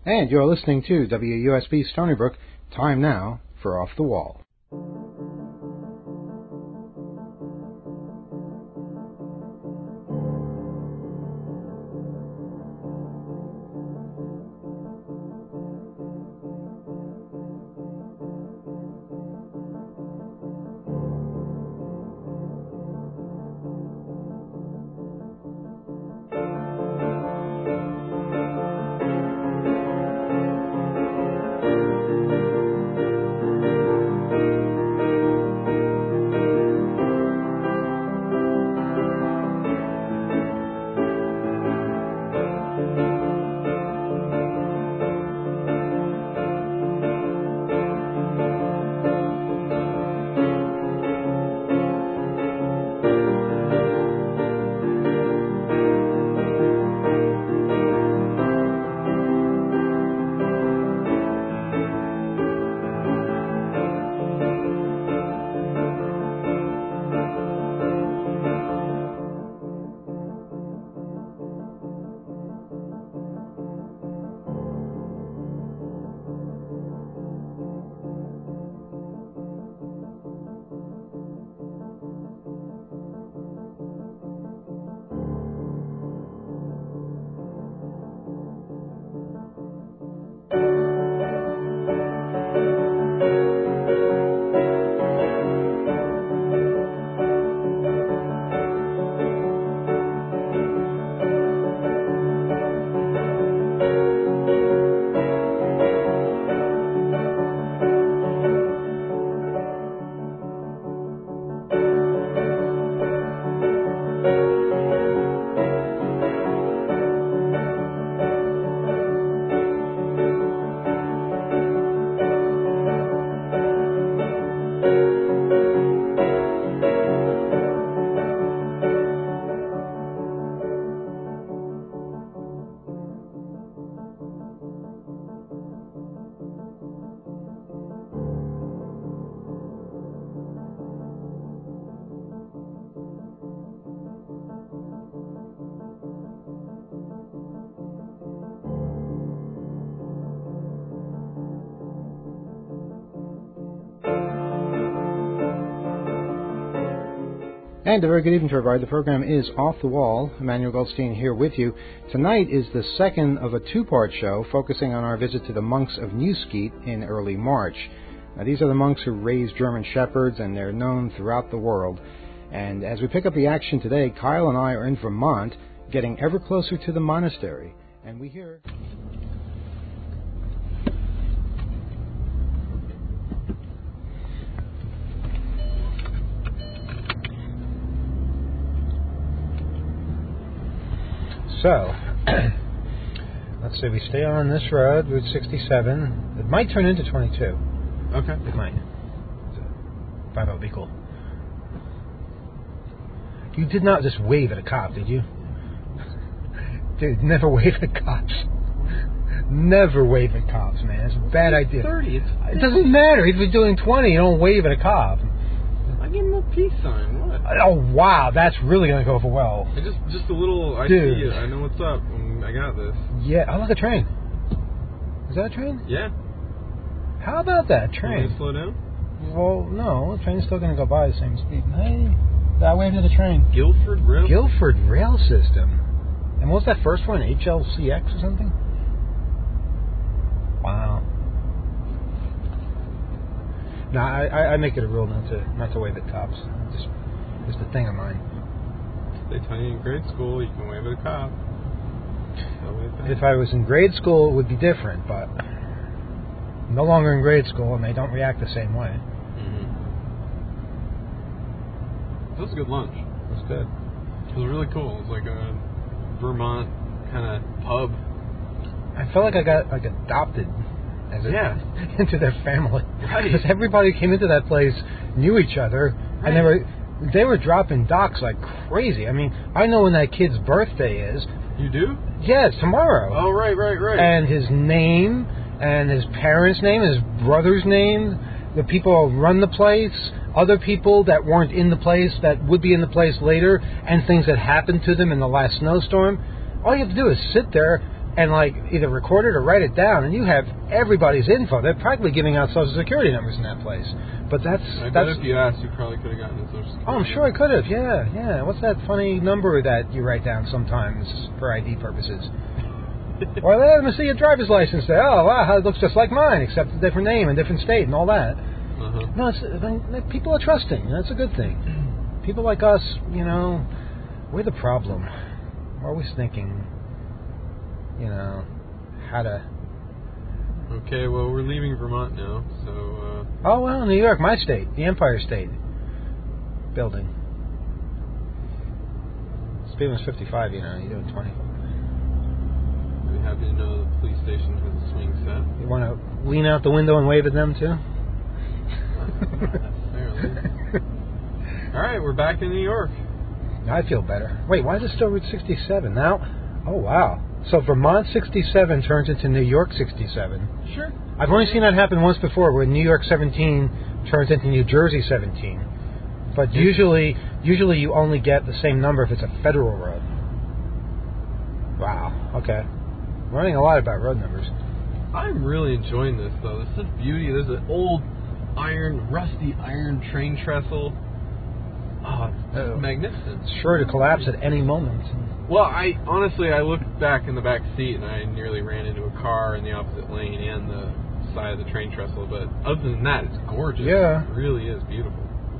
And you're listening to WUSB Stony Brook. Time now for Off the Wall. And a very good evening to everybody. The program is Off the Wall. Emmanuel Goldstein here with you. Tonight is the second of a two-part show focusing on our visit to the monks of Newskeet in early March. Now, these are the monks who raised German Shepherds, and they're known throughout the world. And as we pick up the action today, Kyle and I are in Vermont, getting ever closer to the monastery. And we hear... So, let's see, we stay on this road, Route 67. It might turn into 22. Okay. It might. That would be cool. You did not just wave at a cop, did you? Dude, never wave at cops. Never wave at cops, man. It's a bad idea. 30. It doesn't matter. If you're doing 20, you don't wave at a cop. I give him a peace sign. What? Oh, wow. That's really going to go over well. Just a little, I Dude. see it. I know what's up. I got this. Yeah. Oh, look, a train. Is that a train? Yeah. How about that train? You want me to slow down? Well, no. The train's still going to go by the same speed. Hey, that wave to the train. Guilford Rail? Guilford Rail System. And what was that first one? HLCX or something? Wow. No, I make it a rule not to wave at cops. Just a thing of mine. They tell you in grade school you can wave at a cop. If I was in grade school, it would be different, but I'm no longer in grade school, and they don't react the same way. Mm-hmm. That was a good lunch. It was good. It was really cool. It was like a Vermont kind of pub. I felt like I got adopted into their family. Right. Because everybody who came into that place knew each other, right. And they were dropping docs like crazy. I mean, I know when that kid's birthday is. You do? Yeah, it's tomorrow. Oh, right. And his name, and his parents' name, his brother's name, the people who run the place, other people that weren't in the place that would be in the place later, and things that happened to them in the last snowstorm. All you have to do is sit there, and like either record it or write it down, and you have everybody's info. They're practically giving out Social Security numbers in that place. But I bet if you asked, you probably could have gotten a Social Security. Oh, I'm sure I could have. Yeah. What's that funny number that you write down sometimes for ID purposes? Or let me see your driver's license there. Oh, wow, it looks just like mine, except a different name and different state and all that. Uh-huh. No, people are trusting. That's a good thing. People like us, we're the problem. We're always thinking, how to... Okay, well, we're leaving Vermont now, so... Oh, well, New York, my state, the Empire State Building. Speed limit's 55, you're doing 20. Are you happy to know the police station has a swing set? You want to lean out the window and wave at them, too? Not necessarily. All right, we're back in New York. I feel better. Wait, why is it still Route 67 now? Oh, wow. So Vermont 67 turns into New York 67. Sure. I've only seen that happen once before, where New York 17 turns into New Jersey 17. But usually you only get the same number if it's a federal road. Wow. Okay. Learning a lot about road numbers. I'm really enjoying this, though. This is beauty. There's an old rusty iron train trestle. Oh, it's magnificent. It's sure to collapse at any moment. Well, I looked back in the back seat and I nearly ran into a car in the opposite lane and the side of the train trestle. But other than that, it's gorgeous. Yeah. It really is beautiful.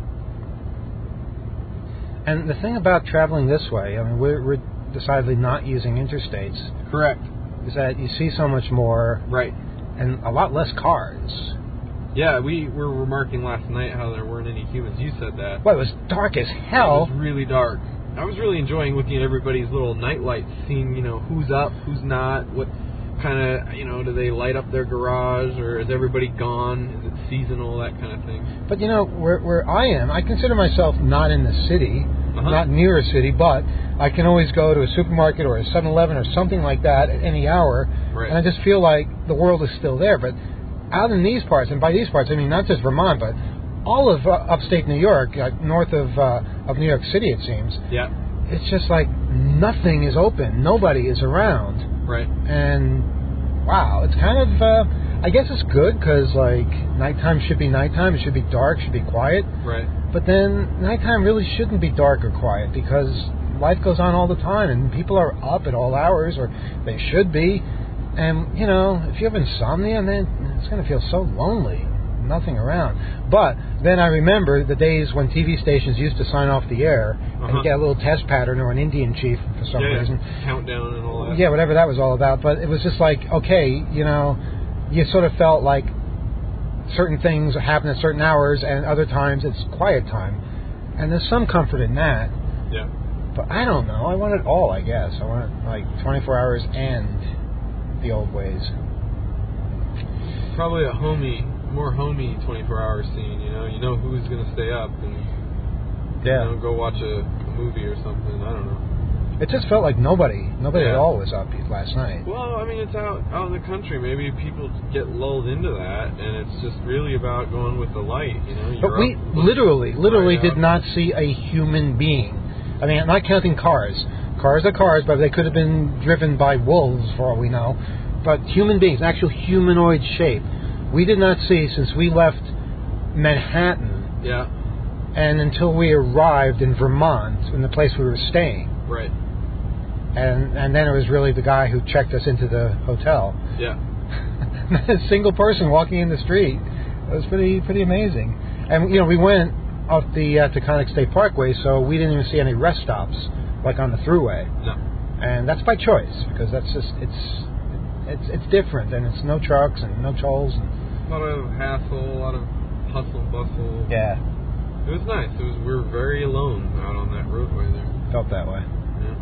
And the thing about traveling this way, I mean, we're decidedly not using interstates. Correct. Is that you see so much more. Right. And a lot less cars. Yeah, we were remarking last night how there weren't any humans. You said that. Well, it was dark as hell. It was really dark. I was really enjoying looking at everybody's little night lights, seeing, who's up, who's not, what kind of, do they light up their garage, or is everybody gone? Is it seasonal, that kind of thing? But, where I am, I consider myself not in the city, not near a city, but I can always go to a supermarket or a 7-Eleven or something like that at any hour, right. And I just feel like the world is still there. But out in these parts, and by these parts, I mean not just Vermont, but all of upstate New York, north of New York City, it seems. Yeah. It's just like nothing is open. Nobody is around. Right. And, wow, it's kind of, I guess it's good because, nighttime should be nighttime. It should be dark, should be quiet. Right. But then nighttime really shouldn't be dark or quiet because life goes on all the time and people are up at all hours, or they should be. And, if you have insomnia, then it's going to feel so lonely. Nothing around. But then I remember the days when TV stations used to sign off the air and get a little test pattern or an Indian chief for some reason. Countdown and all that. Yeah, whatever that was all about. But it was just like, okay, you sort of felt like certain things happen at certain hours and other times it's quiet time. And there's some comfort in that. Yeah. But I don't know. I want it all, I guess. I want 24 hours and the old ways. Probably a more homey 24-hour scene, You know who's going to stay up and go watch a movie or something. I don't know. It just felt like nobody at all was up last night. Well, I mean, it's out in the country. Maybe people get lulled into that, and it's just really about going with the light, But we literally did not see a human being. I mean, I'm not counting cars. Cars are cars, but they could have been driven by wolves for all we know. But human beings, actual humanoid shape, we did not see since we left Manhattan. Yeah. And until we arrived in Vermont, in the place we were staying. Right. And then it was really the guy who checked us into the hotel. Yeah. A single person walking in the street. It was pretty amazing. And we went off the Taconic State Parkway, so we didn't even see any rest stops like on the thruway. No. And that's by choice because that's just it's different, and it's no trucks and no tolls. And a lot of hassle, a lot of hustle and bustle. Yeah. It was nice. We were very alone out on that roadway there. Felt that way. Yeah.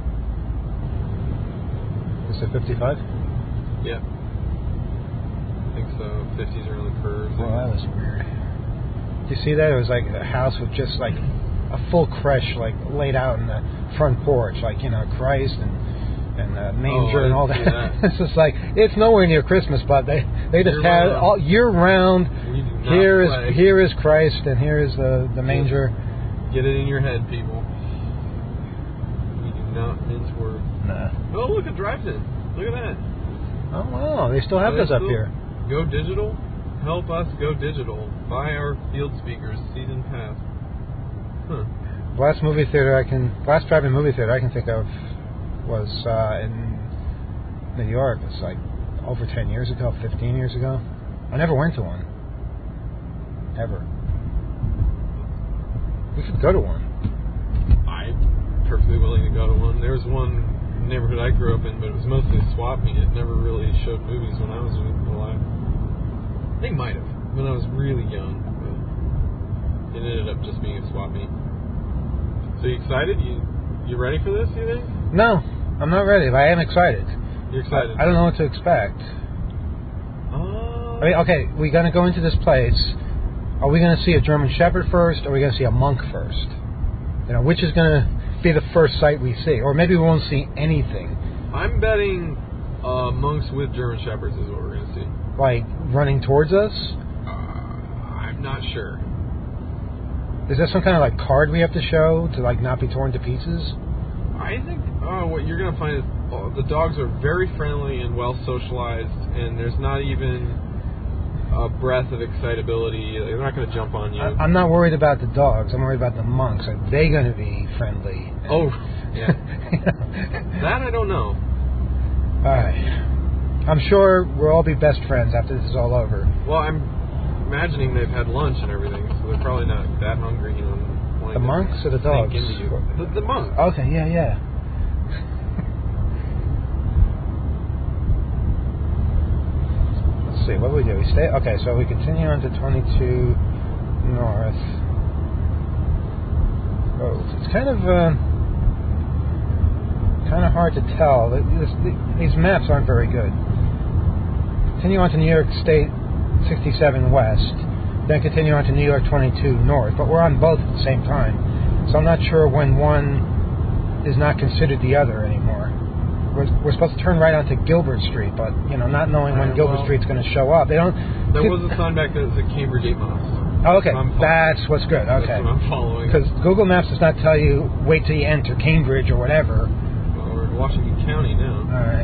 Is it 55? Yeah. I think so. 50s are on the curves. Well, that was weird. Did you see that? It was like a house with just like a full creche laid out in the front porch, Christ and manger and all that. It's just like, it's nowhere near Christmas, but they just had all year round. Here is Christ and here is the manger. Get it in your head, people. We do not mince words. Nah. Oh, look, it drives in. Look at that. Oh, wow. They still have those up here. Go digital? Help us go digital. Buy our Field Speakers season pass. Huh. Last drive-in movie theater I can think of was in New York. It's like over 10 years ago, 15 years ago. I never went to one. Ever. We should go to one. I'm perfectly willing to go to one. There was one neighborhood I grew up in, but it was mostly a swap meet. It never really showed movies when I was alive. They might have when I was really young, but it ended up just being a swap meet. So you excited? You ready for this, you think? No, I'm not ready, but I am excited. You're excited? I don't know what to expect. I mean, okay, we're going to go into this place. Are we going to see a German Shepherd first, or are we going to see a monk first? You know, which is going to be the first sight we see? Or maybe we won't see anything. I'm betting monks with German Shepherds is what we're going to see. Like, running towards us? I'm not sure. Is there some kind of, like, card we have to show to, like, not be torn to pieces? I think what you're going to find is the dogs are very friendly and well socialized, and there's not even a breath of excitability. They're not going to jump on you. I'm not worried about the dogs. I'm worried about the monks. Are they going to be friendly? Oh, yeah. That I don't know. All right. I'm sure we'll all be best friends after this is all over. Well, I'm imagining they've had lunch and everything, so they're probably not that hungry. The monks or the dogs? The monks. Okay, yeah. Let's see, what do we do? Okay, so we continue on to 22 North. Oh, it's kind of hard to tell. These maps aren't very good. Continue on to New York State 67 West, then continue on to New York 22 North, but we're on both at the same time. So I'm not sure when one is not considered the other anymore. We're supposed to turn right onto Gilbert Street, but not knowing when Gilbert Street's going to show up. There was a sign back that said Cambridge 8 miles. Oh, okay, that's what's good. Okay, that's what I'm following. Because Google Maps does not tell you wait till you enter Cambridge or whatever. Well, we're in Washington County now. All right.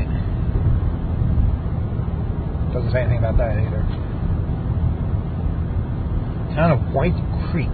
Doesn't say anything about that either. Town of White Creek.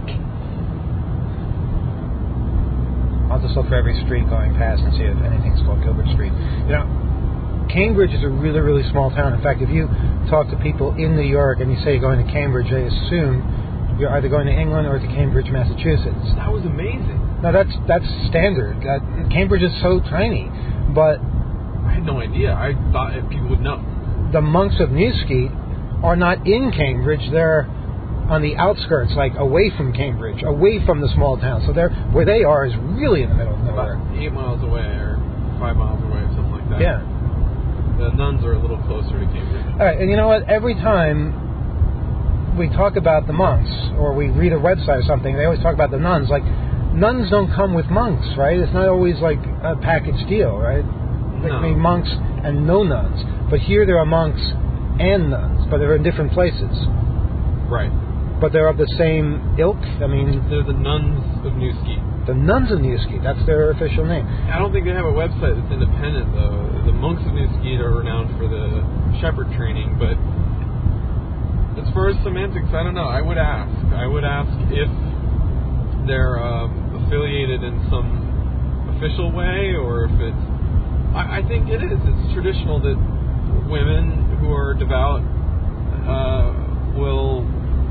I'll just look for every street going past and see if anything's called Gilbert Street. Cambridge is a really, really small town. In fact, if you talk to people in New York and you say you're going to Cambridge, they assume you're either going to England or to Cambridge, Massachusetts. That was amazing. No, that's standard. Cambridge is so tiny, but I had no idea. I thought people would know. The monks of Newskeet are not in Cambridge. They're on the outskirts, like away from Cambridge, away from the small town. So where they are is really in the middle of nowhere. About 8 miles away or 5 miles away, something like that. Yeah. The nuns are a little closer to Cambridge. All right, and you know what? Every time we talk about the monks, or we read a website or something, they always talk about the nuns. Like, nuns don't come with monks, right? It's not always like a package deal, right? No. I mean, monks and no nuns. But here there are monks and nuns, but they're in different places. Right. But they're of the same ilk? I mean... They're the Nuns of Newskeet. The Nuns of Newskeet, that's their official name. I don't think they have a website that's independent, though. The monks of Newskeet are renowned for the shepherd training, but as far as semantics, I don't know. I would ask if they're affiliated in some official way, or if it's... I think it is. It's traditional that women who are devout will...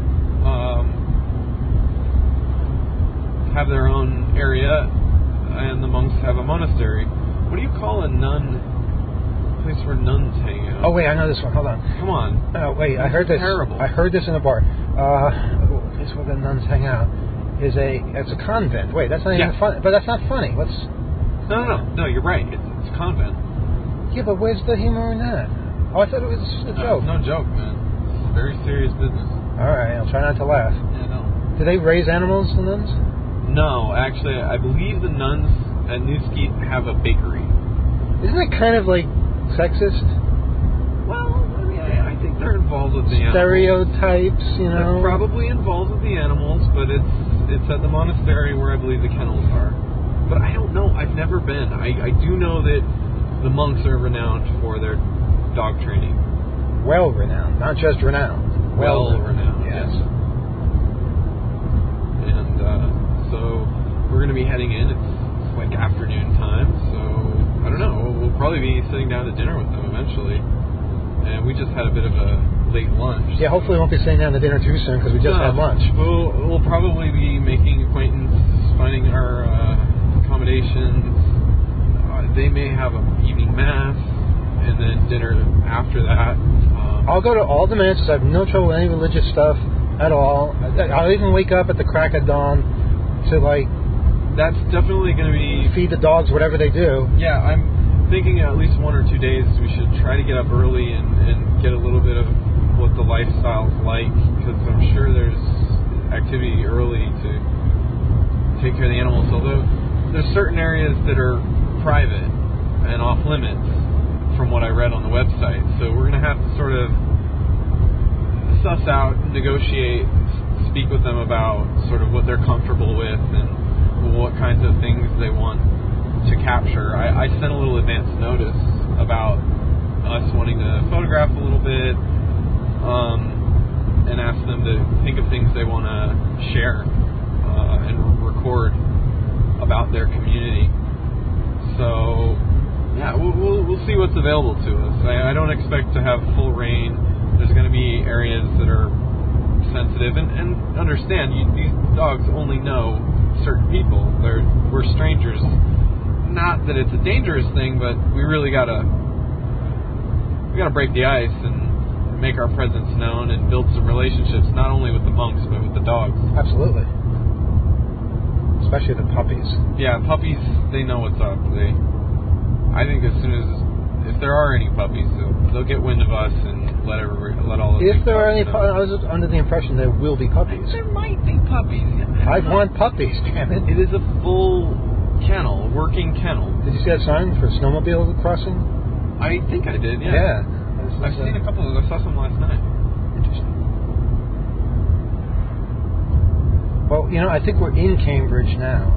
have their own area, and the monks have a monastery. What do you call a nun? A place where nuns hang out. Oh wait, I know this one. Hold on. Come on. Oh wait, I heard this. Terrible. I heard this in a bar. A place where the nuns hang out it's a convent. Wait, that's not even funny. But that's not funny. What's? No. You're right. It's a convent. Yeah, but where's the humor in that? Oh, I thought it was a joke. No joke, man. It's very serious business. All right, I'll try not to laugh. Yeah, no. Do they raise animals, the nuns? No, actually, I believe the nuns at Newskeet have a bakery. Isn't it kind of like sexist? Well, I mean, I think they're involved with the animals. Stereotypes, They're probably involved with the animals, but it's at the monastery where I believe the kennels are. But I don't know. I've never been. I do know that the monks are renowned for their dog training. Well renowned, not just renowned. Well renowned, yes. And so we're going to be heading in. It's like afternoon time, so I don't know. We'll probably be sitting down to dinner with them eventually. And we just had a bit of a late lunch. Yeah, hopefully we won't be sitting down to dinner too soon because we just had lunch. We'll probably be making acquaintance, finding our accommodations. They may have an evening mass and then dinner after that. I'll go to all the masses. I have no trouble with any religious stuff at all. I'll even wake up at the crack of dawn to That's definitely going to be... feed the dogs whatever they do. Yeah, I'm thinking at least 1 or 2 days we should try to get up early and get a little bit of what the lifestyle's like, because I'm sure there's activity early to take care of the animals, although there's certain areas that are private and off limits from what I read on the website, so we're going to have to sort of suss out, negotiate, speak with them about sort of what they're comfortable with and what kinds of things they want to capture. I sent a little advance notice about us wanting to photograph a little bit, and ask them to think of things they want to share and record about their community. So yeah, we'll see what's available to us. I don't expect to have full reign. There's going to be areas that are sensitive, and understand these dogs only know certain people. We're strangers. Not that it's a dangerous thing, but we really gotta break the ice and make our presence known and build some relationships, not only with the monks but with the dogs. Absolutely. Especially the puppies. Yeah, puppies, they know what's up. I think as soon as, if there are any puppies, they'll get wind of us and let all of them. If there are any puppies, I was under the impression there will be puppies. There might be puppies. I want puppies, damn it. It is a full kennel, working kennel. Did you see that sign for snowmobile crossing? I think I did, yeah. I've seen a couple of those. I saw some last night. Interesting. Well, I think we're in Cambridge now.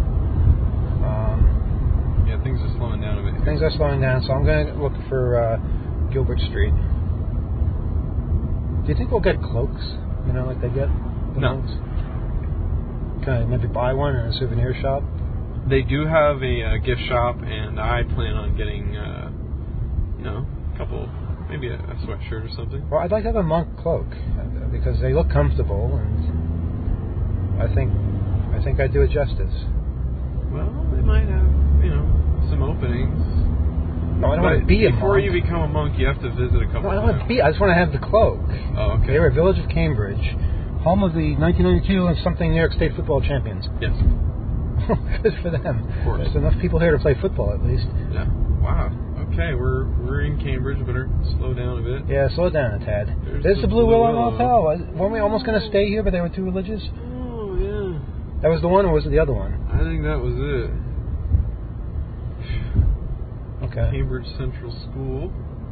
Yeah, things are slowing down a bit. Things are slowing down, so I'm going to look for Gilbert Street. Do you think we'll get cloaks? Like they get the monks? Can I maybe buy one in a souvenir shop? They do have a gift shop, and I plan on getting, a couple, maybe a sweatshirt or something. Well, I'd like to have a monk cloak because they look comfortable, and I think I'd do it justice. Well, they might have, some openings. No, I don't want to be a monk. Before you become a monk, you have to visit a couple. No, I don't want to be. I just want to have the cloak. Oh, okay. They were a Village of Cambridge, home of the 1992 and something New York State football champions. Yes. Good for them. Of course. There's enough people here to play football, at least. Yeah. Wow. Okay, we're in Cambridge. Better slow down a bit. Yeah, slow down a tad. There's the Blue Willow Motel. Weren't we almost going to stay here, but they were too religious? Oh, yeah. That was the one, or was it the other one? I think that was it. Okay. Cambridge Central School.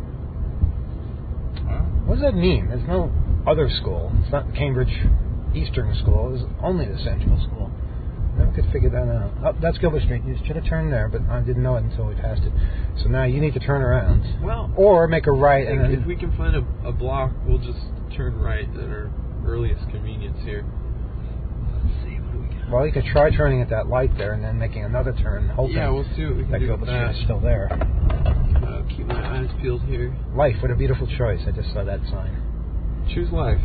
Wow. What does that mean? There's no other school. It's not Cambridge Eastern School. It's only the Central School. Never could figure that out. Oh, that's Gilbert Street. You should have turned there, but I didn't know it until we passed it. So now you need to turn around. Well, or make a right. And then if we can find a block, we'll just turn right at our earliest convenience here. Let's see what we got. Well, you could try turning at that light there and then making another turn. Hoping we'll see what we can do with that. Street is still there. I'll keep my eyes peeled here. Life, what a beautiful choice. I just saw that sign. Choose life.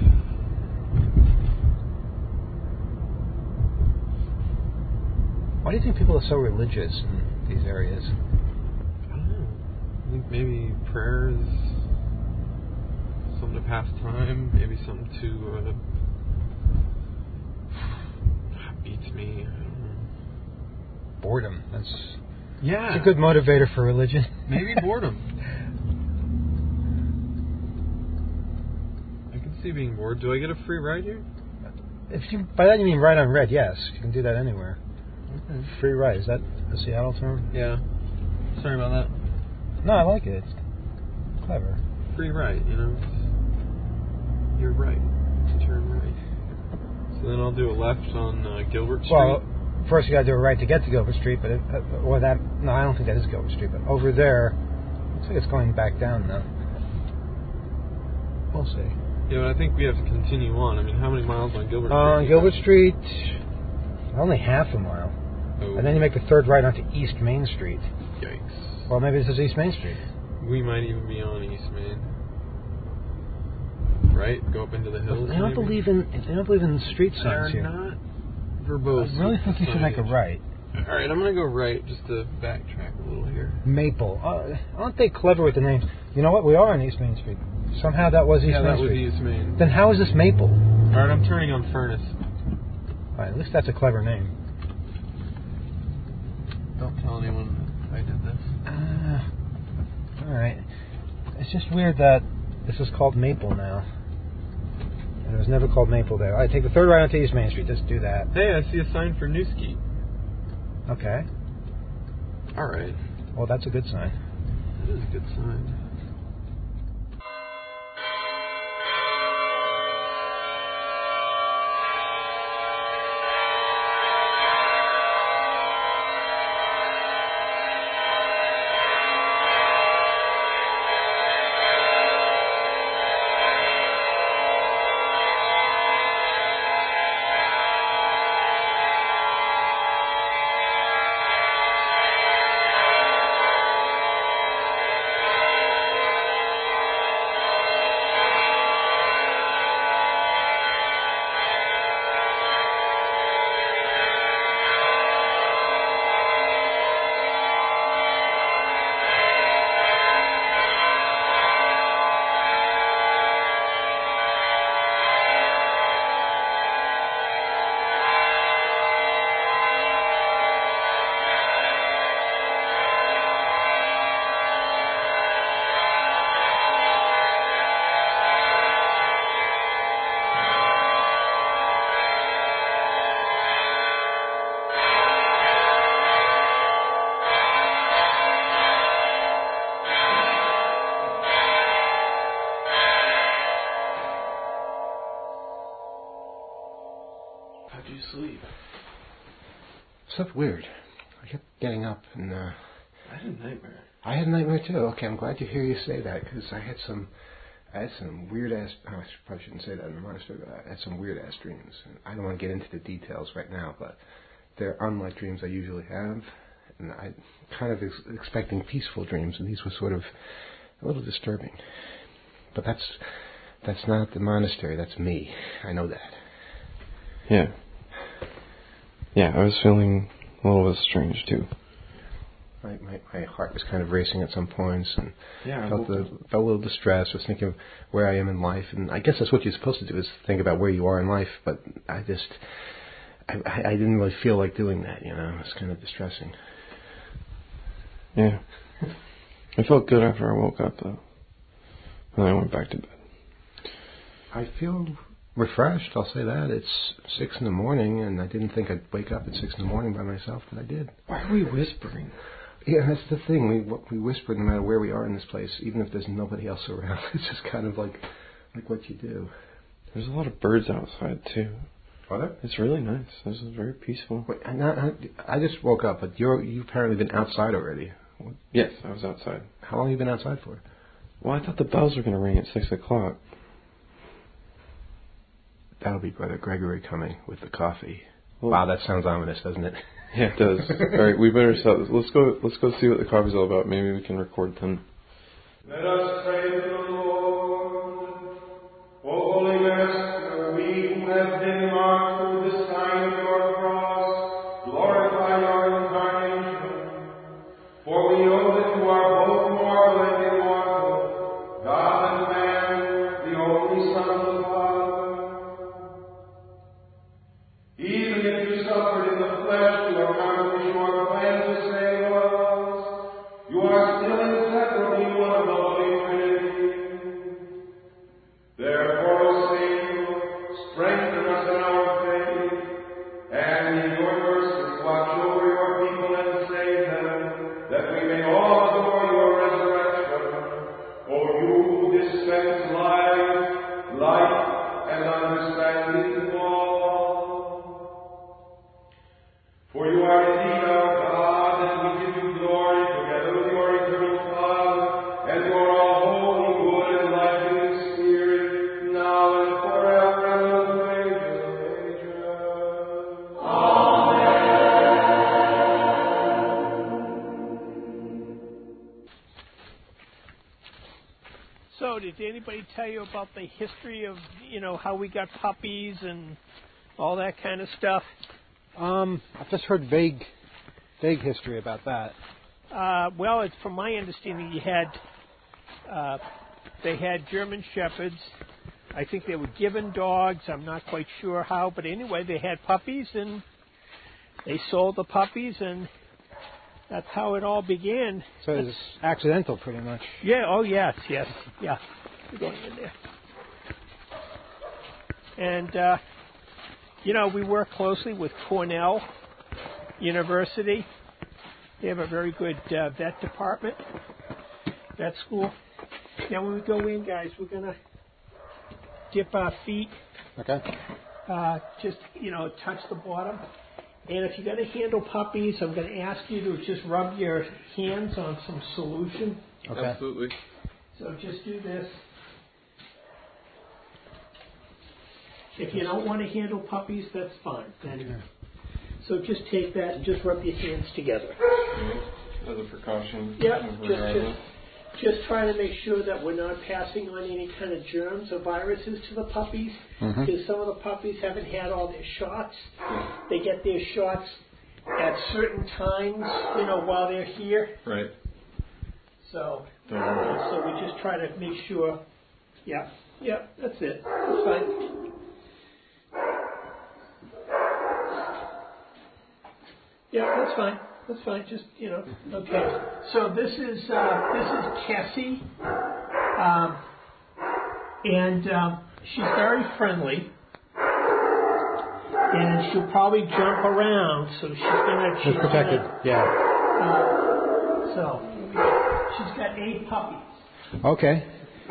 Why do you think people are so religious in these areas? I don't know. I think maybe prayer is something to pass time. Maybe something to beats me. I don't know. Boredom. That's a good motivator for religion. Maybe boredom. I can see being bored. Do I get a free ride here? By that you mean ride on red? Yes, you can do that anywhere. Okay. Free ride, is that a Seattle term? Yeah. Sorry about that. No, I like it. It's clever. Free ride, You're right. Turn right. So then I'll do a left on Gilbert Street. Well, first you got to do a right to get to Gilbert Street, but no, I don't think that is Gilbert Street. But over there, looks like it's going back down now. We'll see. Yeah, but I think we have to continue on. I mean, how many miles on Gilbert Street? On Gilbert Street, only half a mile. Oh. And then you make the third right onto East Main Street. Yikes. Well, maybe this is East Main Street. We might even be on East Main. Right? Go up into the hills. They don't believe in street signs here. They're not verbose. I really think you should make a right. All right, I'm going to go right just to backtrack a little here. Maple. Aren't they clever with the names? You know what? We are on East Main Street. Somehow that was East Main Street. Yeah, that was East Main. Then how is this Maple? All right, I'm turning on Furnace. All right, at least that's a clever name. Don't tell anyone I did this. All right. It's just weird that this is called Maple now. And it was never called Maple there. All right, take the third right onto East Main Street. Just do that. Hey, I see a sign for New Skeet. Okay. All right. Well, that's a good sign. That is a good sign. How'd you sleep? Slept weird. I kept getting up and... I had a nightmare. I had a nightmare too. Okay, I'm glad to hear you say that because I had some weird ass... I probably shouldn't say that in the monastery, but I had some weird ass dreams. I don't want to get into the details right now, but they're unlike dreams I usually have. And I kind of expecting peaceful dreams, and these were sort of a little disturbing. But that's not the monastery, that's me. I know that. Yeah. Yeah, I was feeling a little bit strange too. My heart was kind of racing at some points, and yeah, felt a little distressed. Was thinking of where I am in life, and I guess that's what you're supposed to do, is think about where you are in life. But I didn't really feel like doing that. You know, it's kind of distressing. Yeah, I felt good after I woke up though, and I went back to bed. I feel refreshed. I'll say that. It's 6 a.m, and I didn't think I'd wake up at 6 a.m. by myself, but I did. Why are we whispering? Yeah, that's the thing. We whisper no matter where we are in this place, even if there's nobody else around. It's just kind of like what you do. There's a lot of birds outside too. Are there? It's really nice. This is very peaceful. Wait, I just woke up, but you've apparently been outside already. Yes, I was outside. How long have you been outside for? Well, I thought the bells were going to ring at 6 o'clock. That'll be Brother Gregory coming with the coffee. Well, wow, that sounds ominous, doesn't it? Yeah, it does. All right, we better stop this. Let's go see what the coffee's all about. Maybe we can record them. Let us pray to the Lord. O Holy Master, we who have been marked through the sign of your cross, glorify your incarnation. For we know that you are both mortal and immortal, God and man, the only Son of the Father. Even if you suffered in the flesh to accomplish your plan to save us, you are still inseparably one of the Holy Trinity. Therefore, O Savior, strengthen us in our faith, and in your mercy watch over your people and save them, that we may all adore your resurrection. O you who dispense life, light, and understanding to all. For you are indeed our God, and we give you glory together with your eternal Father, and your all holy, good, and life-giving Spirit, tell you about the history of, how we got puppies and all that kind of stuff? I've just heard vague history about that. Well, it's from my understanding, they had German Shepherds. I think they were given dogs. I'm not quite sure how, but anyway, they had puppies, and they sold the puppies, and that's how it all began. So it's accidental, pretty much. Yeah. Oh, yes. Yeah. We're going in there. And we work closely with Cornell University. They have a very good vet department, vet school. Now, when we go in, guys, we're going to dip our feet. Okay. Just, touch the bottom. And if you're going to handle puppies, I'm going to ask you to just rub your hands on some solution. Okay. Absolutely. So just do this. If you don't want to handle puppies, that's fine. Then, so just take that and just rub your hands together. As a precaution. Yeah, just try to make sure that we're not passing on any kind of germs or viruses to the puppies, because some of the puppies haven't had all their shots. They get their shots at certain times, while they're here. Right. So we just try to make sure. Yeah, that's it. That's fine. Yeah, that's fine. That's fine. Just okay. So this is Cassie, and she's very friendly, and she'll probably jump around. So she's protected. Yeah. So she's got 8 puppies. Okay.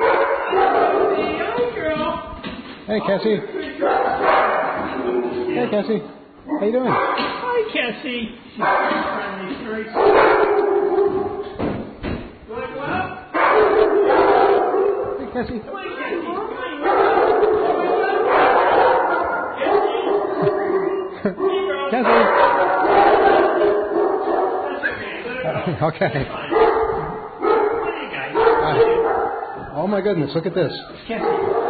Hi, girl. Hey, Cassie. Hey, Cassie. How you doing? Hi, Cassie. She's very friendly. She's very sweet. You want to go out? Hey, Cassie. Come on, Cassie. Cassie. Okay. Oh my goodness! Look at this. Cassie.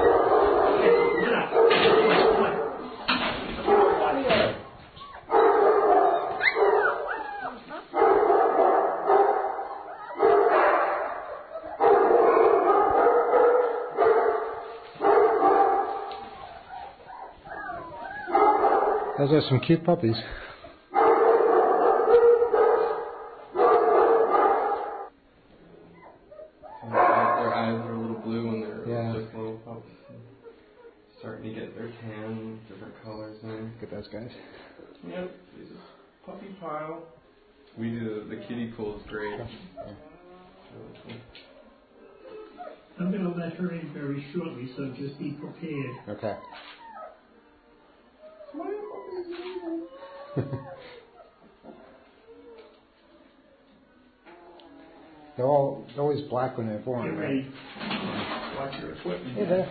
Those are some cute puppies. Their eyes are a little blue when they're just little pups. Starting to get their tan, different colors in. Look at those guys. Yep, this is puppy pile. We do the kiddie pool is great. Really cool. I'm going to let her in very shortly, so just be prepared. Okay. They're always black when they're born. Get ready. Watch your equipment. Hey there.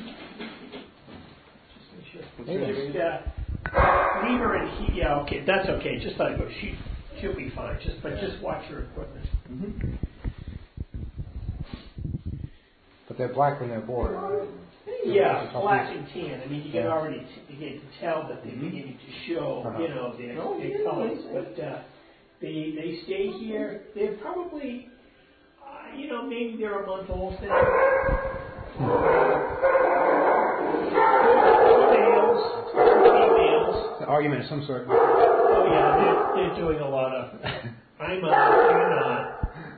Hey there. Leave her in heat. Yeah, okay. That's okay. Just let her go. She'll be fine. Just watch your equipment. Mm-hmm. But they're black when they're born. Yeah, black and tan. I mean, you can already tell that they're beginning to show, their colors. But they stay here. They're probably, maybe they're a month old now. Females. An argument of some sort. Oh yeah, they're doing a lot of. I'm not.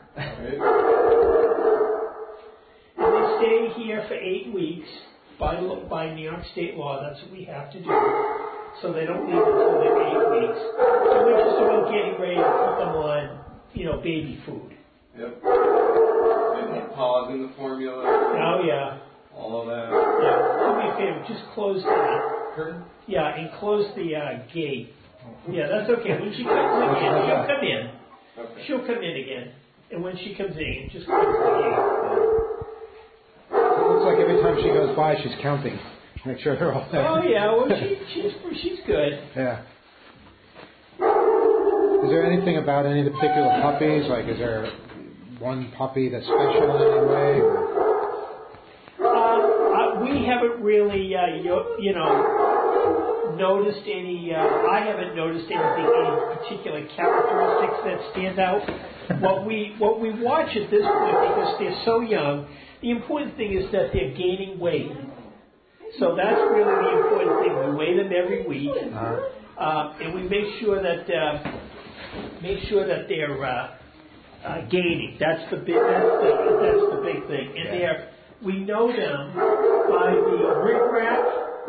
And they stay here for 8 weeks. By New York State law, that's what we have to do. So they don't leave until they're 8 weeks. So we're just about getting ready to put them on, baby food. Yep. And pause in the formula. Oh yeah. All of that. Yeah. Do me a favor, just close the Curtain? Yeah, and close the gate. Yeah, that's okay. When she comes in again, she'll come in. Okay. She'll come in again. And when she comes in, just close the gate. It looks like every time she goes by, she's counting. Make sure they're all there. Oh yeah, well she's good. Yeah. Is there anything about any of the particular puppies? Like, is there one puppy that's special in any way? we haven't really, noticed any. I haven't noticed any particular characteristics that stand out. What we watch at this point, because they're so young, the important thing is that they're gaining weight. So that's really the important thing. We weigh them every week, and we make sure that they're gaining. That's the big thing. And we know them by the rickrack,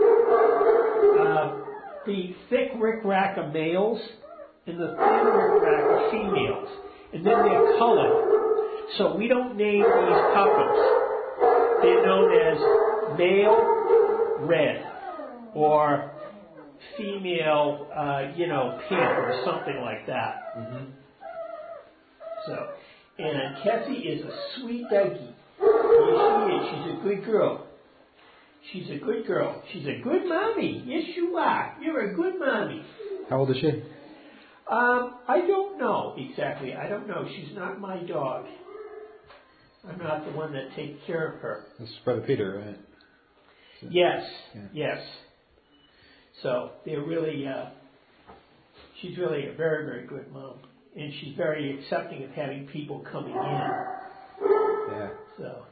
the thick rickrack of males, and the thin rickrack of females, and then they're colored. So we don't name these puppets. They're known as male red or female, pink or something like that. Mm-hmm. So, and Kessie is a sweet doggy. Yes, she is. She's a good girl. She's a good girl. She's a good mommy. Yes, you are. You're a good mommy. How old is she? I don't know exactly. I don't know. She's not my dog. I'm not the one that takes care of her. This is Brother Peter, right? So, yes. Yeah. Yes. So they're really. She's really a very, very good mom, and she's very accepting of having people coming in. Yeah. So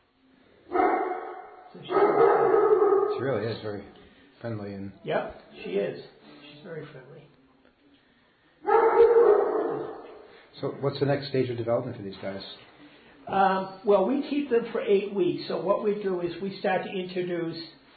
she really is very friendly and. Yep, she is. She's very friendly. So, what's the next stage of development for these guys? Well, we keep them for 8 weeks. So what we do is we start to introduce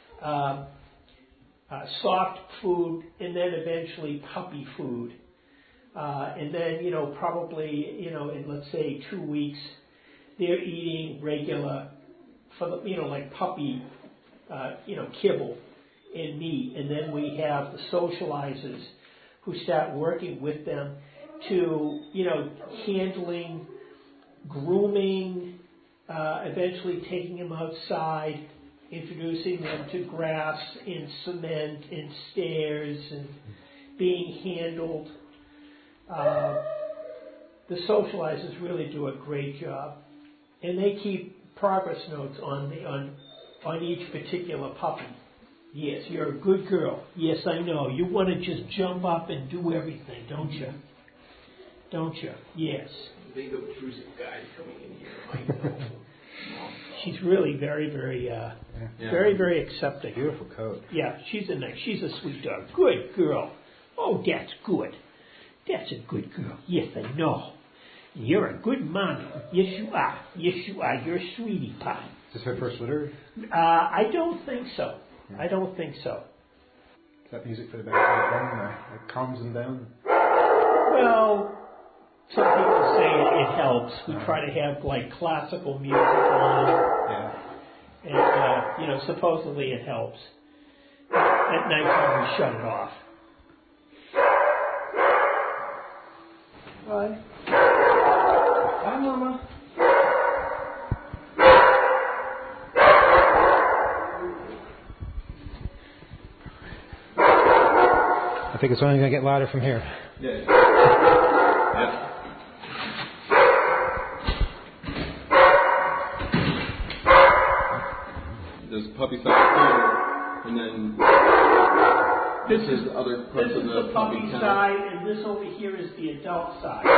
soft food and then eventually puppy food. And then, probably, in let's say 2 weeks, they're eating regular, like puppy, kibble and meat. And then we have the socializers who start working with them to, handling, grooming, eventually taking them outside, introducing them to grass and cement and stairs and being handled. The socializers really do a great job, and they keep progress notes on each particular puppy. Yes, you're a good girl. Yes, I know. You want to just jump up and do everything, don't you? Don't you? Yes. Big obtrusive guy coming in here. I know. She's really very, very, very, very accepting. Beautiful coat. Yeah, she's a sweet dog. Good girl. Oh, that's good. That's a good girl. Yes, I know. You're a good mommy. Yes, you are. Yes, you are. You're a sweetie pie. Is this her first litter? I don't think so. Yeah. I don't think so. Is that music for the background that calms them down? Well, some people say it helps. We try to have like classical music on. Yeah. And, supposedly it helps. At nighttime we shut it off. Hi. Hi, Mama. I think it's only going to get louder from here. Yeah. Yep. There's puppy side here, and then this is other parts This of is the puppy kennel. side, and this over here is the adult side.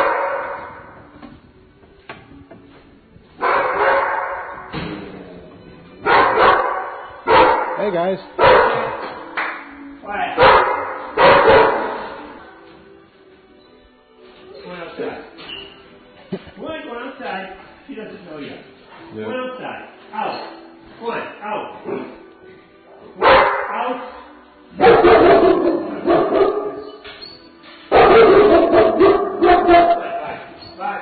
Hey guys. Quiet. Go outside. Go outside. She doesn't know yet. Yeah. Go outside. Out. Go on. Out. Out. Bye.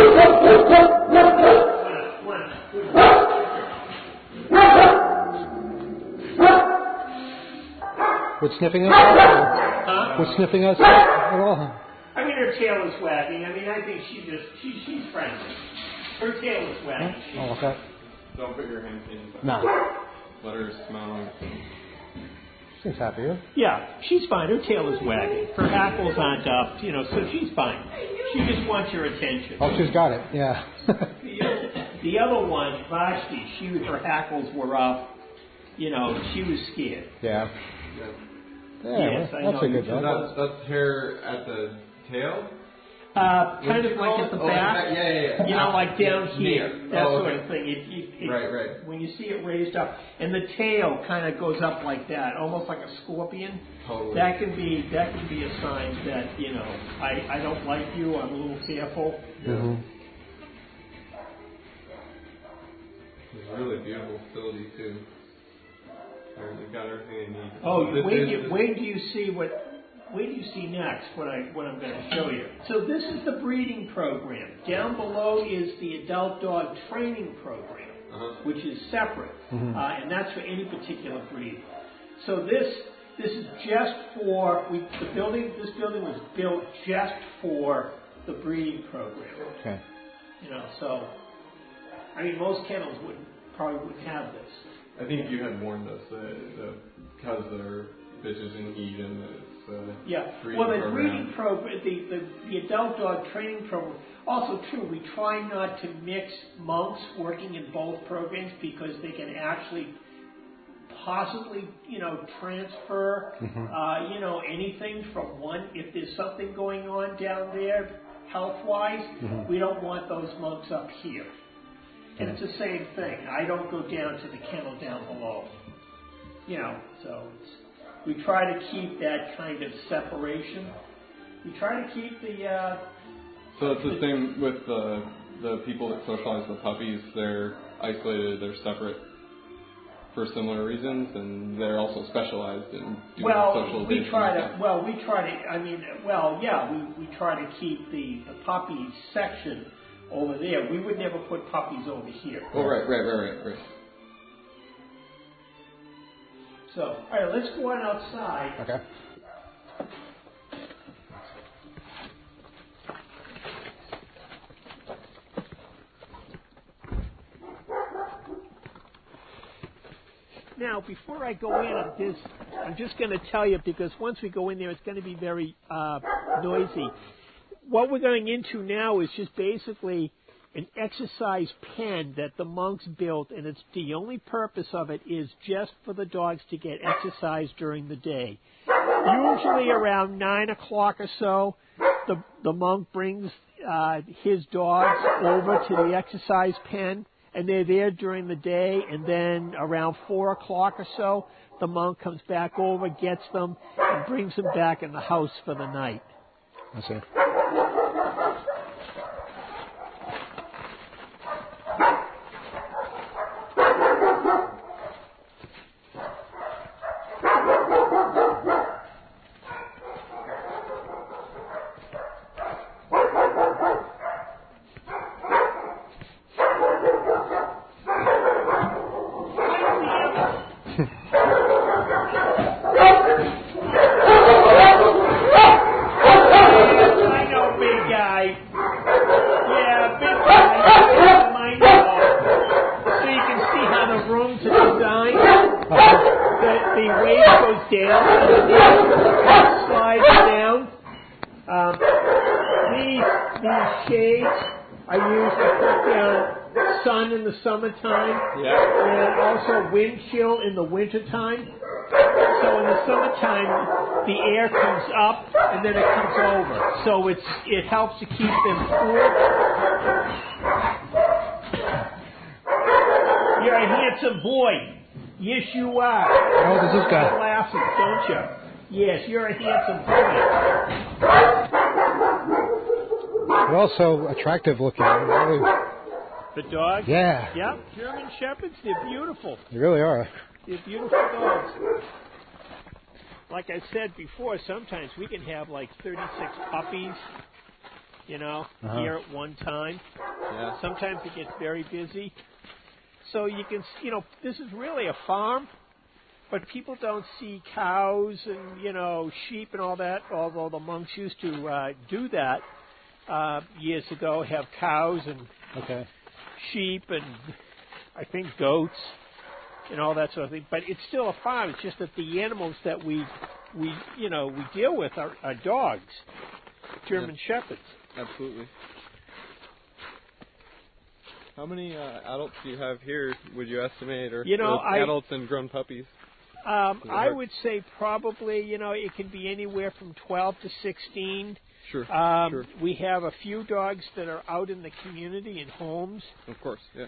What's sniffing us? Huh? What's sniffing us at all? I mean, her tail is wagging. I mean, I think she's friendly. Her tail is wagging. Oh, okay. Don't put your hand inside. No. Let her smell. Seems happier. Yeah, she's fine. Her tail is wagging. Her hackles aren't up, so she's fine. She just wants your attention. Oh, she's got it. Yeah. The other one, Vashti, her hackles were up, she was scared. Yeah. Yes, I that's know. a good dog. That's hair at the tail? Kind of like at the back. Yeah. Like down here. That sort of thing. Right. When you see it raised up, and the tail kind of goes up like that, almost like a scorpion. Totally. That can be a sign that I don't like you. I'm a little fearful. Yeah. It's a really beautiful facility too. They've got everything they need. Oh, wait do you see next what I'm going to show you. So this is the breeding program. Down below is the adult dog training program, which is separate, and that's for any particular breed. So this is just for this building was built just for the breeding program. Okay. So I mean most kennels probably wouldn't have this. I think you had warned us that the cows that are bitches in Eden, it's breeding the breeding program, the adult dog training program, also true. We try not to mix monks working in both programs because they can actually possibly, transfer, anything from one. If there's something going on down there, health-wise, we don't want those monks up here. And it's the same thing. I don't go down to the kennel down below. So we try to keep that kind of separation. We try to keep the. So it's the same with the people that socialize with puppies. They're isolated. They're separate for similar reasons, and they're also specialized in doing socialization. We try to keep the puppy section over there. We would never put puppies over here. Oh, right. So, all right, let's go on outside. Okay. Now, before I go in on this, I'm just going to tell you, because once we go in there, it's going to be very noisy. What we're going into now is just basically an exercise pen that the monks built, and it's the only purpose of it is just for the dogs to get exercise during the day. Usually around 9 o'clock or so, the monk brings his dogs over to the exercise pen, and they're there during the day, and then around 4 o'clock or so, the monk comes back over, gets them, and brings them back in the house for the night. I see. Summertime, and also wind chill in the wintertime. So in the summertime, the air comes up and then it comes over. So it helps to keep them cool. You're a handsome boy. Yes, you are. How old is this guy? Glasses, don't you? Yes, you're a handsome boy. They're also attractive looking. Really. The dogs? Yeah. Yep, German Shepherds, they're beautiful. They really are. They're beautiful dogs. Like I said before, sometimes we can have like 36 puppies, here at one time. Yeah. Sometimes it gets very busy. So you can, this is really a farm, but people don't see cows and, sheep and all that, although the monks used to do that years ago, have cows and sheep and I think goats and all that sort of thing. But it's still a farm. It's just that the animals that we deal with are dogs, German Shepherds. Absolutely. How many adults do you have here, would you estimate, or adults and grown puppies? I would say probably, it can be anywhere from 12 to 16. Sure. Sure. We have a few dogs that are out in the community in homes. Of course, yeah.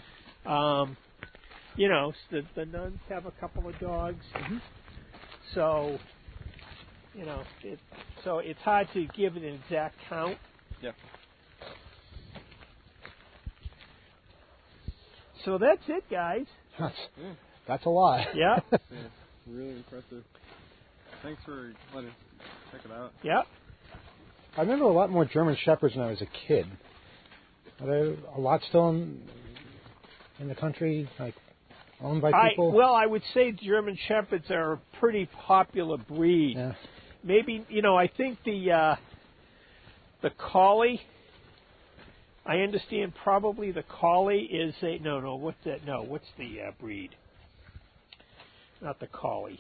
The nuns have a couple of dogs. Mm-hmm. So, it's hard to give an exact count. Yeah. So that's it, guys. That's a lot. Yeah. Yeah. Really impressive. Thanks for letting us check it out. Yep. I remember a lot more German Shepherds when I was a kid. Are there a lot still in the country, like owned by people? I would say German Shepherds are a pretty popular breed. Yeah. Maybe, I think the Collie, I understand probably the Collie is what's that? No, what's the breed? Not the Collie.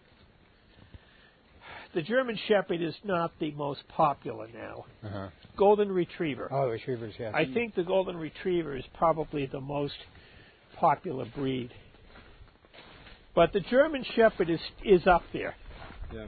The German Shepherd is not the most popular now. Uh-huh. Golden Retriever. Oh, Retrievers, yeah. I think the Golden Retriever is probably the most popular breed. But the German Shepherd is up there. Yeah.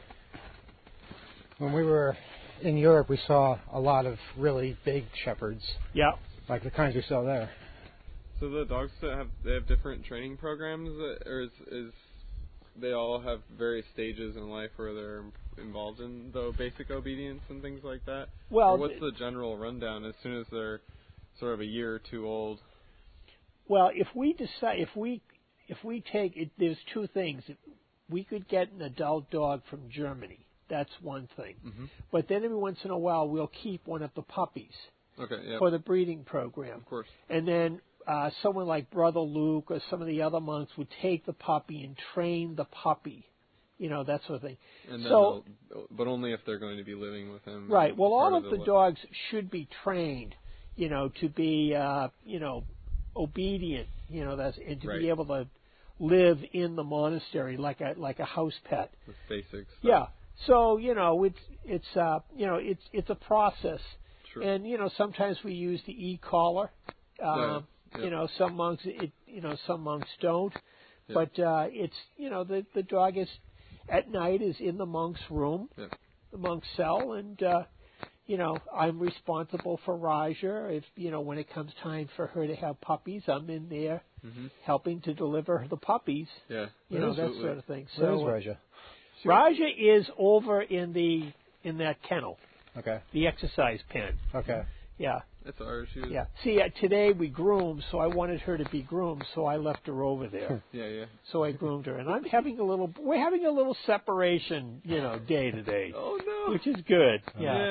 When we were in Europe, we saw a lot of really big Shepherds. Yeah. Like the kinds we saw there. So the dogs they have different training programs, or is they all have various stages in life where they're involved in the basic obedience and things like that? Well, or what's the general rundown as soon as they're sort of a year or two old? Well, if we decide, if we take it, there's two things. We could get an adult dog from Germany. That's one thing. Mm-hmm. But then every once in a while, we'll keep one of the puppies for the breeding program. Of course. And then someone like Brother Luke or some of the other monks would take the puppy and train the puppy. That sort of thing. And then but only if they're going to be living with him. Right. Well, all of the dogs should be trained, to be, obedient, and to be able to live in the monastery like a house pet. The basics. Yeah. So it's a process, Sure. and sometimes we use the e-collar. Some monks some monks don't, but it's the dog is at night is in the monk's room, the monk's cell, and I'm responsible for Raja. If when it comes time for her to have puppies, I'm in there helping to deliver the puppies. Yeah, that sort of thing. Where is Raja? Raja is over in that kennel. Okay. The exercise pen. Okay. Yeah. That's ours. Yeah. See, today we groomed, so I wanted her to be groomed, so I left her over there. Yeah. So I groomed her, and we're having a little separation, day to day. Oh no. Which is good. Yeah.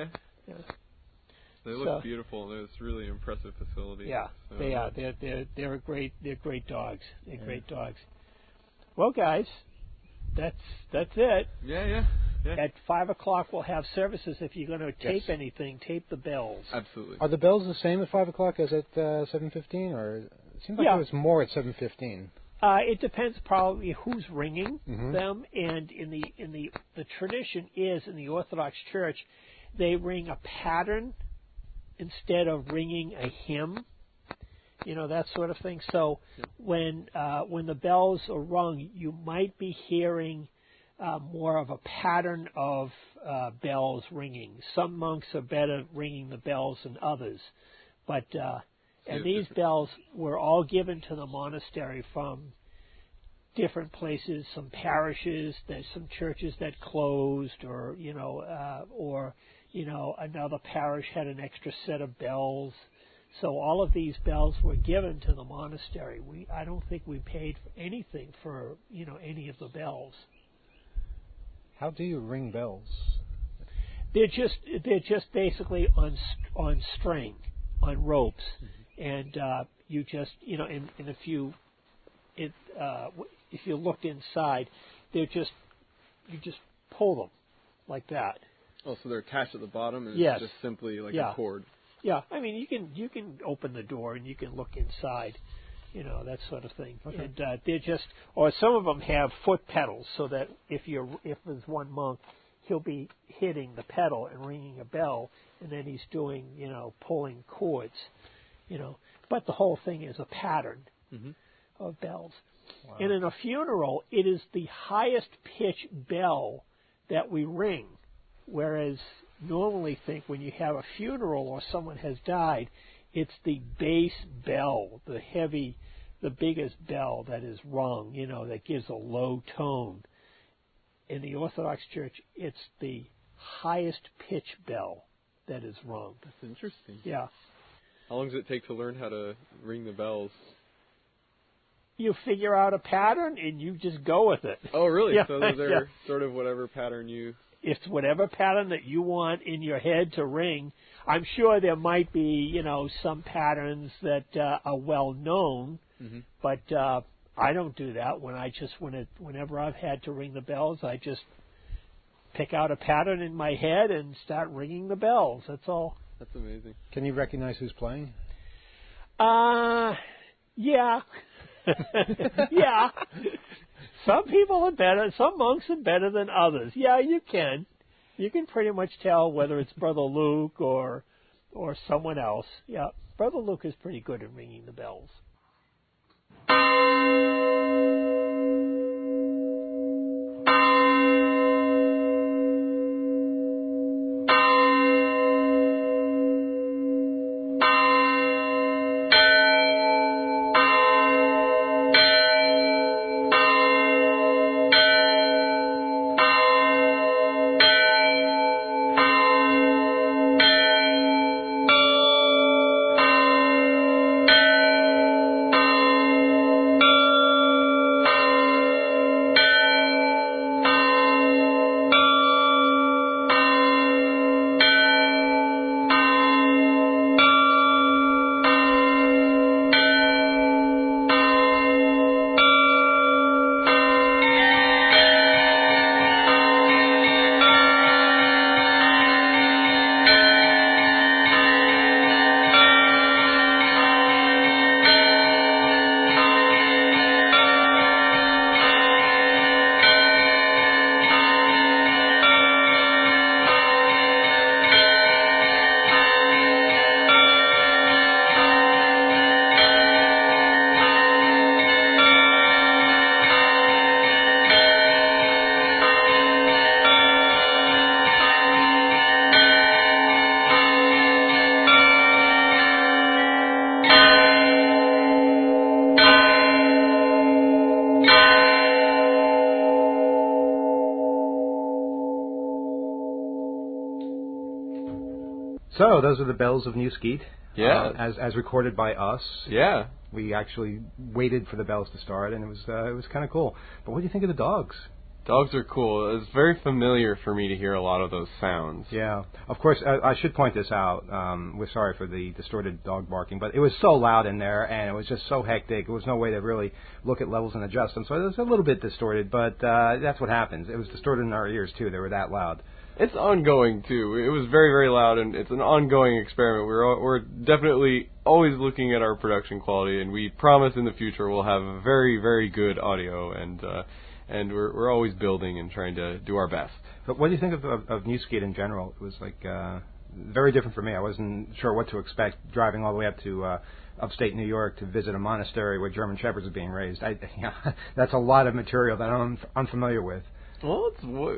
They look So, beautiful. It's really impressive facility. Yeah, So, they are. They're great dogs. They're great dogs. Well, guys, that's it. Yeah. At 5:00 we'll have services. If you're going to tape anything, tape the bells. Absolutely. Are the bells the same at 5:00 as at 7:15, or it seems like it was more at 7:15? It depends probably who's ringing them, and in the tradition is in the Orthodox Church, they ring a pattern instead of ringing a hymn. That sort of thing. So when the bells are rung, you might be hearing more of a pattern of bells ringing. Some monks are better ringing the bells than others, but and these bells were all given to the monastery from different places. Some parishes, there's some churches that closed, or another parish had an extra set of bells. So all of these bells were given to the monastery. I don't think we paid anything for any of the bells. How do you ring bells? They're just basically on string, on ropes, and you just and if you looked inside, you just pull them like that. Oh, so they're attached at the bottom, and Yes. it's just simply like a cord. Yeah, I mean you can open the door and you can look inside, that sort of thing. Okay. And or some of them have foot pedals, so that if there's one monk, he'll be hitting the pedal and ringing a bell, and then he's doing pulling cords, But the whole thing is a pattern of bells. Wow. And in a funeral, it is the highest pitch bell that we ring, whereas normally think when you have a funeral or someone has died, it's the bass bell, the biggest bell that is rung, that gives a low tone. In the Orthodox Church, it's the highest pitch bell that is rung. That's interesting. Yeah. How long does it take to learn how to ring the bells? You figure out a pattern and you just go with it. Oh, really? Yeah. So they're sort of whatever pattern you... It's whatever pattern that you want in your head to ring. I'm sure there might be, some patterns that are well known, but I don't do that. Whenever I've had to ring the bells, I just pick out a pattern in my head and start ringing the bells. That's all. That's amazing. Can you recognize who's playing? Yeah. Yeah. Some people are better. Some monks are better than others. Yeah, you can. You can pretty much tell whether it's Brother Luke or someone else. Yeah, Brother Luke is pretty good at ringing the bells. So those are the bells of New Skeet. Yeah. As recorded by us. Yeah. We actually waited for the bells to start, and it was kind of cool. But what do you think of the dogs? Dogs are cool. It's very familiar for me to hear a lot of those sounds. Yeah. Of course, I should point this out. We're sorry for the distorted dog barking, but it was so loud in there, and it was just so hectic. There was no way to really look at levels and adjust them. So it was a little bit distorted, but that's what happens. It was distorted in our ears, too. They were that loud. It's ongoing, too. It was very, very loud, and it's an ongoing experiment. We're definitely always looking at our production quality, and we promise in the future we'll have very, very good audio, and we're always building and trying to do our best. But what do you think of New Skeet in general? It was like very different for me. I wasn't sure what to expect driving all the way up to upstate New York to visit a monastery where German Shepherds are being raised. That's a lot of material that I'm unfamiliar with. Well,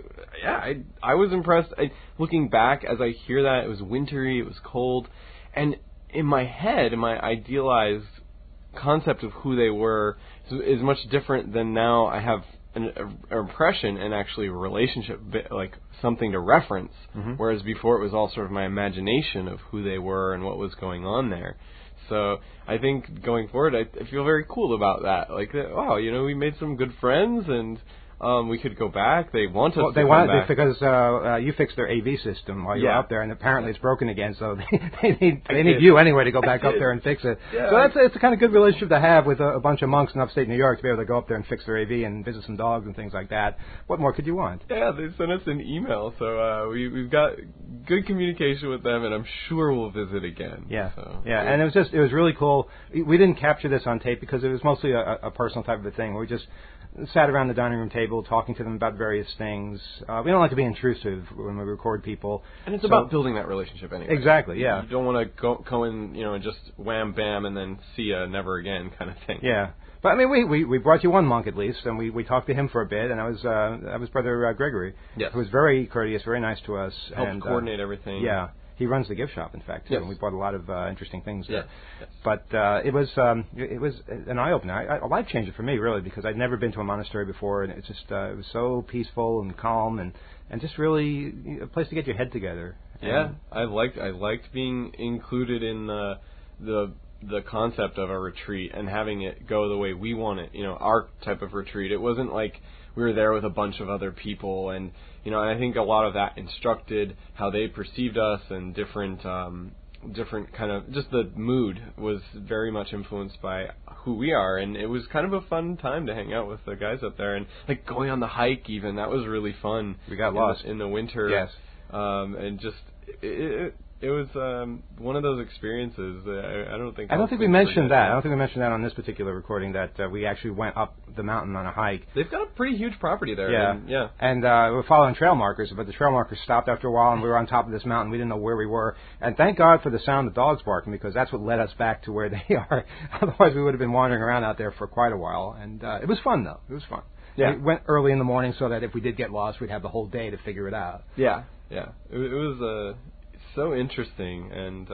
I was impressed. Looking back, as I hear that, it was wintry, it was cold, and in my head, my idealized concept of who they were is much different than now. I have an impression and actually a relationship, like something to reference, whereas before it was all sort of my imagination of who they were and what was going on there. So I think going forward, I feel very cool about that. Like, wow, we made some good friends, and we could go back. They want us to come back. Because you fixed their AV system while you were out there, and apparently it's broken again, so they need you anyway to go back up there and fix it. Yeah. So it's a kind of good relationship to have with a bunch of monks in upstate New York to be able to go up there and fix their AV and visit some dogs and things like that. What more could you want? Yeah, they sent us an email, so we've got good communication with them, and I'm sure we'll visit again. Yeah, so, and it was really cool. We didn't capture this on tape because it was mostly a personal type of a thing. We just sat around the dining room table table, talking to them about various things. We don't like to be intrusive when we record people. And it's about building that relationship anyway. Exactly, yeah. You don't want to go in, and just wham, bam, and then see ya, never again kind of thing. Yeah. But, I mean, we brought you one monk at least, and we talked to him for a bit, and that was Brother Gregory, yes. who was very courteous, very nice to us. Helped coordinate everything. Yeah. He runs the gift shop, in fact, too, yes. and we bought a lot of interesting things there. Yes. But it was an eye-opener, a life changer for me, really, because I'd never been to a monastery before, and it was so peaceful and calm, and just really a place to get your head together. Yeah, I liked being included in the concept of a retreat and having it go the way we want it. Our type of retreat. It wasn't like we were there with a bunch of other people, and and I think a lot of that instructed how they perceived us, and different kind of, just the mood was very much influenced by who we are, and it was kind of a fun time to hang out with the guys up there, and like going on the hike even, that was really fun. We got lost in the winter. Yes. And just it was one of those experiences. I don't think we mentioned that. I don't think we mentioned that on this particular recording, that we actually went up the mountain on a hike. They've got a pretty huge property there. Yeah. And we're following trail markers, but the trail markers stopped after a while, and we were on top of this mountain. We didn't know where we were. And thank God for the sound of dogs barking, because that's what led us back to where they are. Otherwise, we would have been wandering around out there for quite a while. And it was fun, though. It was fun. Yeah. We went early in the morning so that if we did get lost, we'd have the whole day to figure it out. Yeah. It was so interesting, and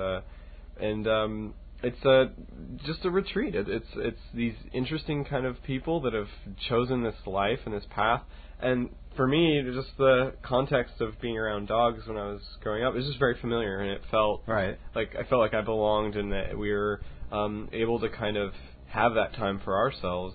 it's just a retreat. It's these interesting kind of people that have chosen this life and this path. And for me, just the context of being around dogs when I was growing up, it was just very familiar, and it felt right. Like I felt like I belonged, and that we were able to kind of have that time for ourselves,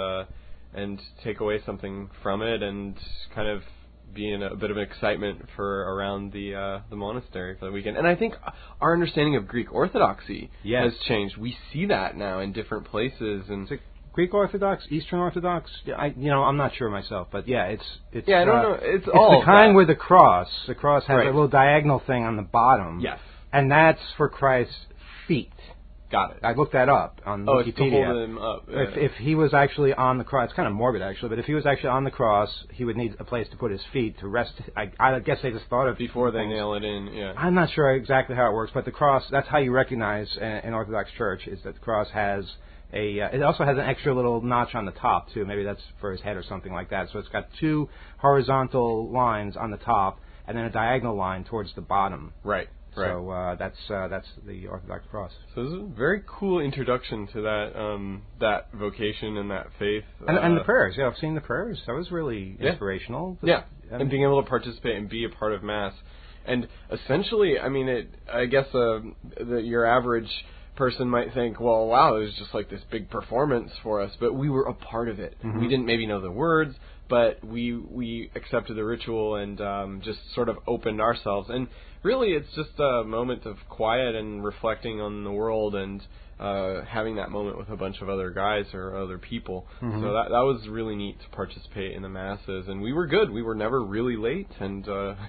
and take away something from it, and kind of be in a bit of excitement for around the monastery for the weekend. And I think our understanding of Greek Orthodoxy has changed. We see that now in different places. And is it Greek Orthodox, Eastern Orthodox? I'm not sure myself, but it's I don't know. It's all the kind with the cross. The cross has right. a little diagonal thing on the bottom. Yes. And that's for Christ's feet. Got it. I looked that up on Wikipedia. It's to hold him up. If he was actually on the cross, it's kind of morbid actually, but if he was actually on the cross, he would need a place to put his feet to rest. I guess they just thought of before they nail it in. Yeah. I'm not sure exactly how it works, but the cross, that's how you recognize an Orthodox church, is that the cross has it also has an extra little notch on the top too. Maybe that's for his head or something like that. So it's got two horizontal lines on the top and then a diagonal line towards the bottom. Right. So that's the Orthodox cross. So this is a very cool introduction to that vocation and that faith. And the prayers. Yeah, I've seen the prayers. That was really inspirational. Yeah, and being able to participate and be a part of Mass. And essentially, I mean, I guess your average person might think, well, wow, it was just like this big performance for us, but we were a part of it. Mm-hmm. We didn't maybe know the words, but we accepted the ritual and just sort of opened ourselves. And really, it's just a moment of quiet and reflecting on the world and having that moment with a bunch of other guys or other people. Mm-hmm. So that was really neat to participate in the Masses. And we were good. We were never really late. And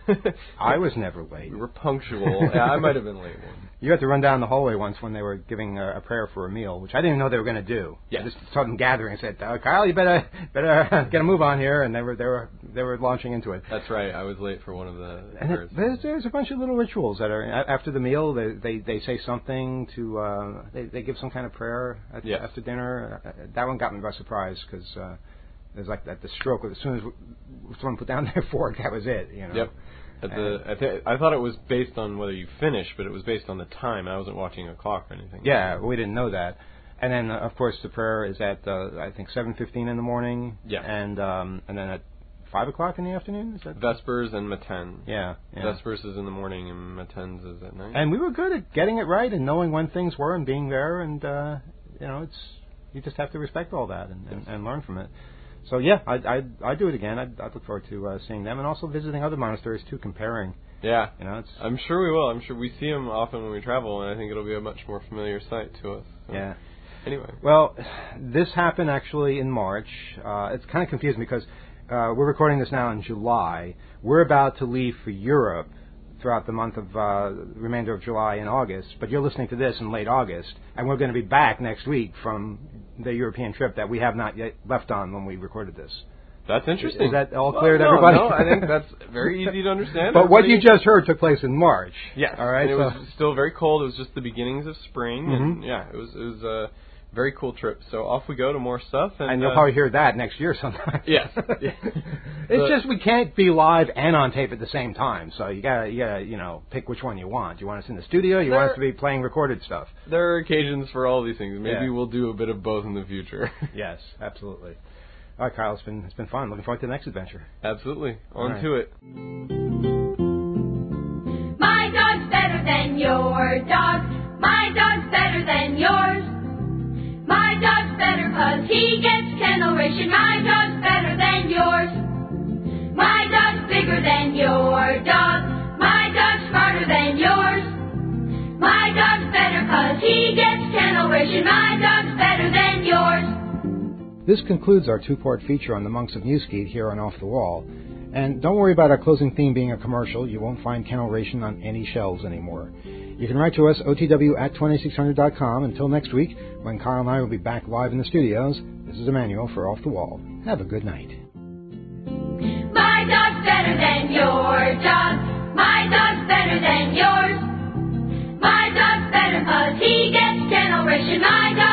I was never late. We were punctual. Yeah, I might have been late once. You had to run down the hallway once when they were giving a prayer for a meal, which I didn't even know they were going to do. Yeah. I just saw them gathering and said, Kyle, you better get a move on here. And they were launching into it. That's right. I was late for one of the prayers. There's a bunch of little rituals that are after the meal. They say something to they give some kind of prayer after dinner. That one got me by surprise because there's like the stroke. As soon as someone put down their fork, that was it. Yep. I thought it was based on whether you finished, but it was based on the time. I wasn't watching a clock or anything. Yeah, we didn't know that. And then, of course, the prayer is at I think 7:15 in the morning. Yeah. And then at 5 o'clock in the afternoon. Is that Vespers and Matins? Yeah. Vespers is in the morning and Matins is at night. And we were good at getting it right and knowing when things were and being there. And you just have to respect all that and learn from it. So yeah, I'd do it again. I'd look forward to seeing them and also visiting other monasteries too, comparing. Yeah, I'm sure we will. I'm sure we see them often when we travel, and I think it'll be a much more familiar sight to us. So. Yeah. Anyway. Well, this happened actually in March. It's kind of confusing because we're recording this now in July. We're about to leave for Europe throughout the month of remainder of July and August, but you're listening to this in late August, and we're going to be back next week from the European trip that we have not yet left on when we recorded this. That's interesting. Is that all clear to everybody? No, I think that's very easy to understand. But what you just heard took place in March. Yes. All right. And it was still very cold. It was just the beginnings of spring, and yeah, it was a very cool trip. So off we go to more stuff, and you'll probably hear that next year sometime. Yes. It's just we can't be live and on tape at the same time. So you gotta pick which one you want. Do you want us in the studio? You want us to be playing recorded stuff? There are occasions for all these things. Maybe we'll do a bit of both in the future. Yes, absolutely. All right, Kyle, it's been fun. Looking forward to the next adventure. Absolutely. On to it. My dog's better than your dog. My dog's better than yours. My dog's better 'cause he gets kennel ration. My dog's better than yours. My dog's bigger than your dog. My dog's smarter than yours. My dog's better 'cause he gets kennel ration. My dog's better than yours. This concludes our two-part feature on the monks of Newskeet here on Off the Wall. And don't worry about our closing theme being a commercial. You won't find kennel ration on any shelves anymore. You can write to us, otw@2600.com. Until next week, when Kyle and I will be back live in the studios, this is Emmanuel for Off the Wall. Have a good night. My dog's better than your dog. My dog's better than yours. My dog's better 'cause he gets kennel ration. My dog